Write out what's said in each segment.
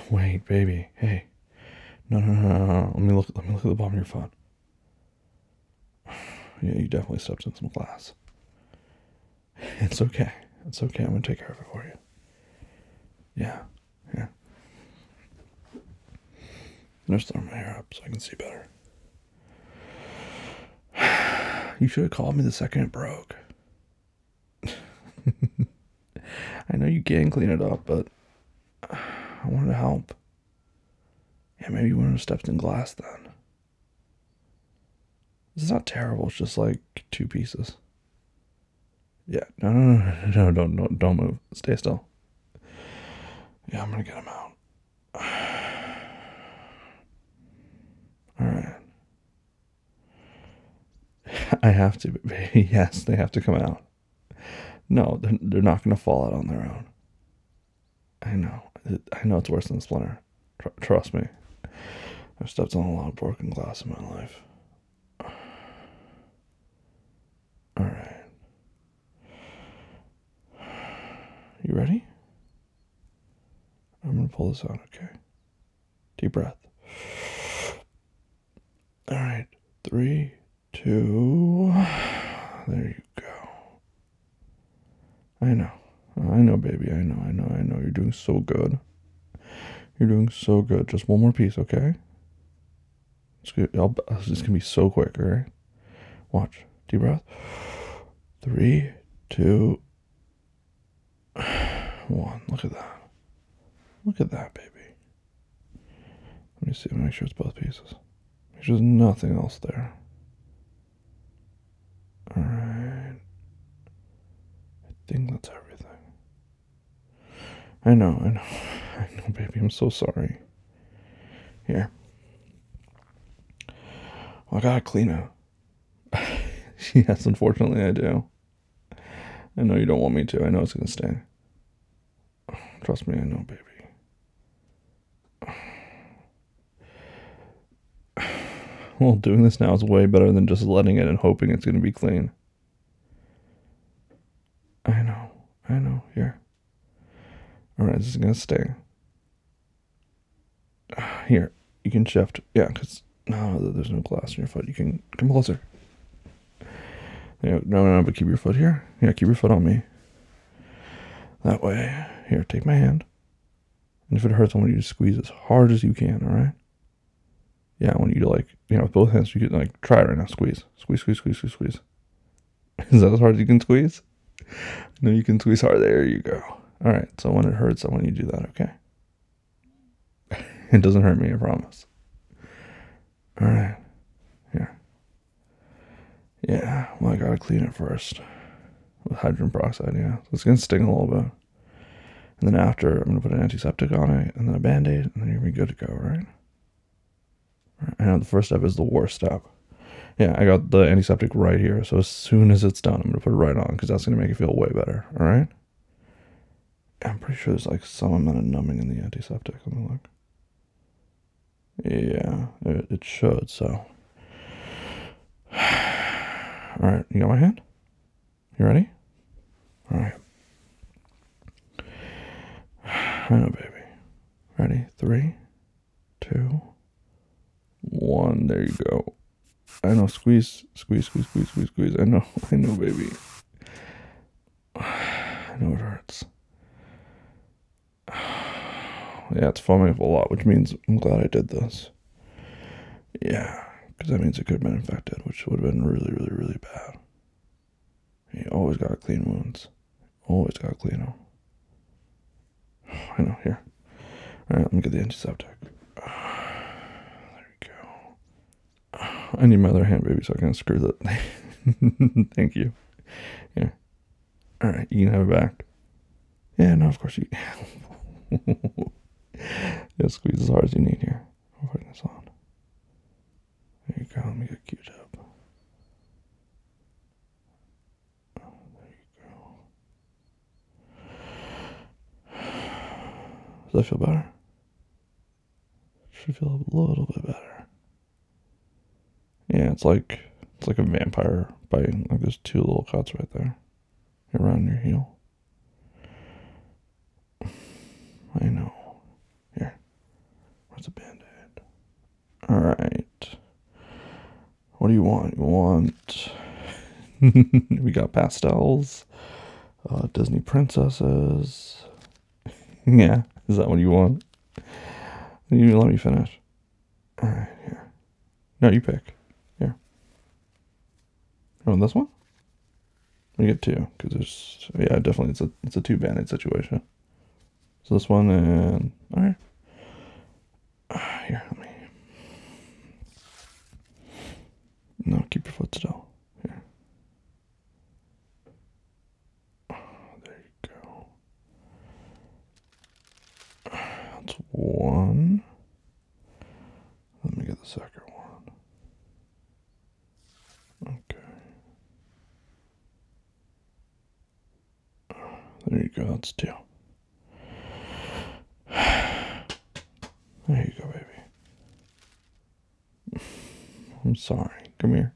Wait, baby. Hey. No, no, no, no, no. Let me look at the bottom of your foot. Yeah, you definitely stepped in some glass. It's okay. It's okay. I'm gonna take care of it for you. Yeah. Yeah. Just throw my hair up so I can see better. You should have called me the second it broke. I know you can clean it up, but I wanted to help. Yeah, maybe you wouldn't have stepped in glass then. It's not terrible. It's just like two pieces. Yeah. No, no, no, no, no, don't move. Stay still. Yeah, I'm gonna get him out. All right. I have to. Yes, they have to come out. No, they're not gonna fall out on their own. I know. I know it's worse than a splinter. Trust me. I've stepped on a lot of broken glass in my life. All right. You ready? I'm gonna pull this out. Okay. Deep breath. All right. 3, 2. There you go. I know. I know, baby. I know. I know. I know. You're doing so good. You're doing so good. Just one more piece, okay? It's gonna be so quick. All right. Watch. Deep breath. 3, 2, 1. Look at that. Look at that, baby. Let me see. Make sure it's both pieces. Make sure there's nothing else there. All right. I think that's everything. I know. I know, baby. I'm so sorry. Here. Well, I gotta clean it. Yes, unfortunately, I do. I know you don't want me to. I know it's gonna sting. Trust me, I know, baby. Well, doing this now is way better than just letting it and hoping it's gonna be clean. I know. I know. Here. Alright, this is gonna sting. Here. You can shift. Yeah, because no, there's no glass in your foot. You can come closer. Yeah, no, but keep your foot here. Yeah, keep your foot on me. That way. Here, take my hand. And if it hurts, I want you to squeeze as hard as you can, alright? Yeah, I want you to, like, with both hands, you can, like, try it right now. Squeeze. Squeeze, squeeze, squeeze, squeeze, squeeze. Is that as hard as you can squeeze? No, you can squeeze hard. There you go. Alright, so when it hurts, I want you to do that, okay? It doesn't hurt me, I promise. Alright. Here. Yeah, well, I gotta clean it first. With hydrogen peroxide, yeah. So it's gonna sting a little bit. And then after, I'm gonna put an antiseptic on it, and then a band-aid, and then you're gonna be good to go, right? I know the first step is the worst step. Yeah, I got the antiseptic right here, so as soon as it's done, I'm gonna put it right on, because that's gonna make it feel way better, alright? I'm pretty sure there's like some amount of numbing in the antiseptic. Let me look. Yeah, it should, so. Alright, you got my hand? You ready? Alright. I know, baby. Ready? 3, 2, 1. There you go. I know. Squeeze, squeeze, squeeze, squeeze, squeeze, squeeze. I know, baby. I know it hurts. Yeah, it's foaming up a lot, which means I'm glad I did this. Yeah, because that means it could have been infected, which would have been really, really, really bad. You always gotta clean wounds. Always gotta clean them. I know, here. Alright, let me get the antiseptic. There we go. I need my other hand, baby, so I can screw that. Thank you. Yeah. Alright, you can have it back. Yeah, no, of course you can. Yeah, squeeze as hard as you need here. I'm putting this on. There you go. Let me get a Q-tip. There you go. Does that feel better? Should feel a little bit better. Yeah, it's like a vampire biting. Like there's 2 little cuts right there around your heel. I know. Here. It's a Band-Aid. Alright. What do you want? You want... we got pastels. Disney princesses. Yeah, is that what you want? You let me finish. Alright, here. No, you pick. Here. You want this one? We get two, because there's... Yeah, definitely, it's a two Band-Aid situation. So this one and... Alright. Here, let me... No, keep your foot still. Here. There you go. That's one. Let me get the second one. Okay. There you go, that's two. There you go, baby. I'm sorry. Come here.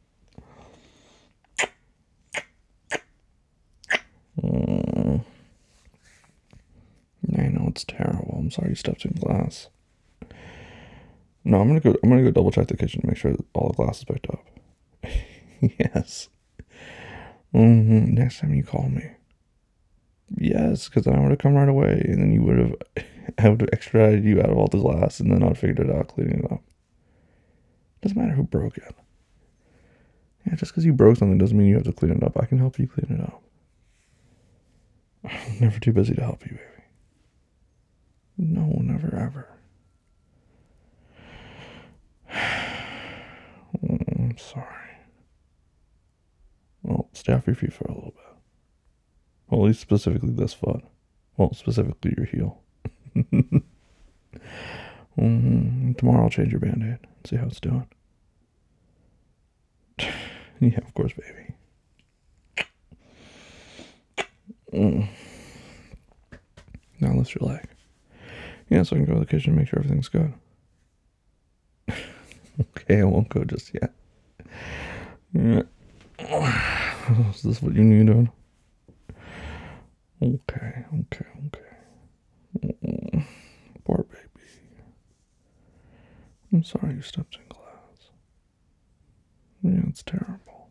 I know it's terrible. I'm sorry you stepped in glass. No, I'm gonna go double check the kitchen to make sure that all the glass is picked up. Yes. Next time you call me. Yes, because then I would have come right away, and then you would have, I would have extradited you out of all the glass, and then I'd figured it out, cleaning it up. Doesn't matter who broke it. Yeah, just because you broke something doesn't mean you have to clean it up. I can help you clean it up. I'm never too busy to help you, baby. No, never ever. I'm sorry. Well, stay off your feet for a little bit. Well, at least specifically this foot. Well, specifically your heel. Tomorrow I'll change your Band-Aid. See how it's doing. Yeah, of course, baby. Now lift your leg. Yeah, so I can go to the kitchen and make sure everything's good. Okay, I won't go just yet. Yeah. Is this what you needed? Okay. Poor baby. I'm sorry you stepped in glass. Yeah, it's terrible.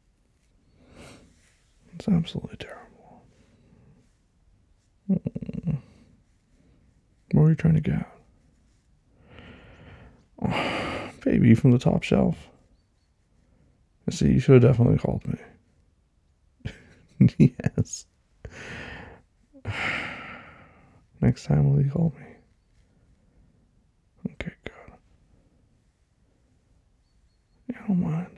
It's absolutely terrible. What were you trying to get? Oh, baby, from the top shelf. See, you should have definitely called me. Yes. Next time, will you call me? Okay, good. Yeah, I don't mind.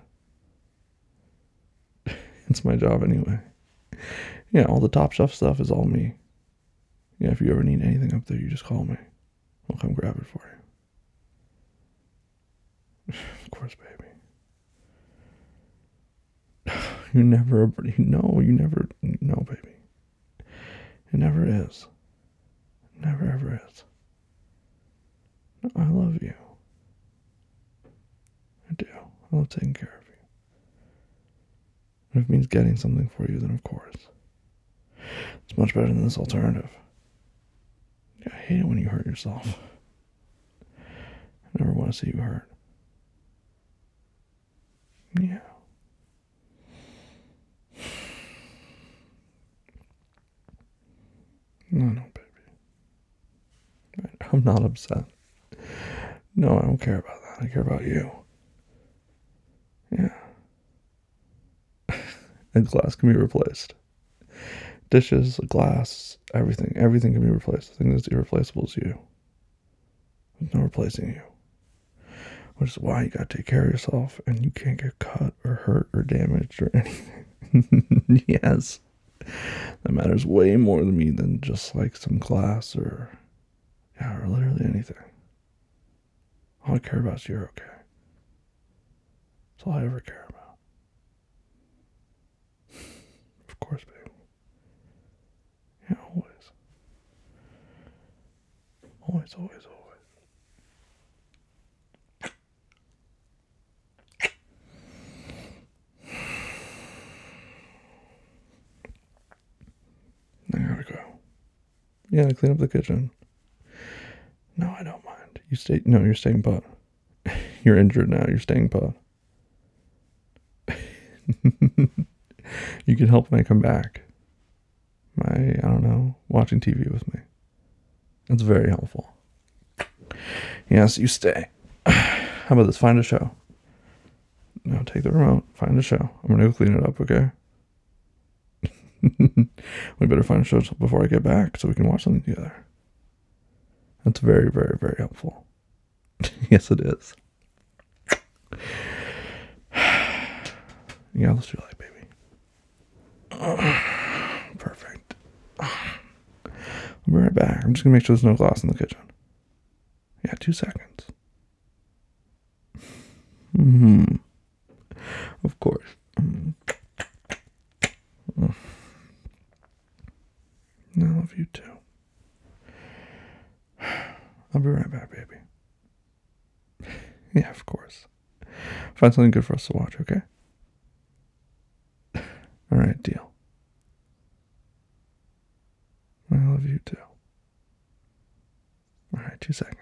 It's my job anyway. Yeah, all the top shelf stuff is all me. Yeah, if you ever need anything up there, you just call me. I'll come grab it for you. Of course, baby. You never, no, baby. It never is. Never ever is. I love you. I do. I love taking care of you. And if it means getting something for you, then of course. It's much better than this alternative. Yeah, I hate it when you hurt yourself. I never want to see you hurt. Yeah. No, baby. I'm not upset. No, I don't care about that. I care about you. Yeah. A glass can be replaced. Dishes, glass, everything can be replaced. The thing that's irreplaceable is you. There's no replacing you. Which is why you gotta take care of yourself, and you can't get cut or hurt or damaged or anything. Yes. That matters way more to me than just like some glass or literally anything. All I care about is you're okay. That's all I ever care about. Of course, baby. Yeah, always. Always. I gotta go. Yeah, to clean up the kitchen. No, I don't don't mind. No, you're staying put. You're injured now. You're staying put. You can help when I come back. I don't know, watching TV with me. It's very helpful. Yes, you stay. How about this? Find a show. No, take the remote. Find a show. I'm gonna go clean it up, okay? We better find a show before I get back so we can watch something together. That's very, very, very helpful. Yes, it is. Yeah, let's do light, baby. Perfect. I'll be right back. I'm just gonna make sure there's no glass in the kitchen. Yeah, 2 seconds. Of course. I love you too. I'll be right back, baby. Yeah, of course. Find something good for us to watch, okay? Alright, deal. I love you too. Alright, 2 seconds.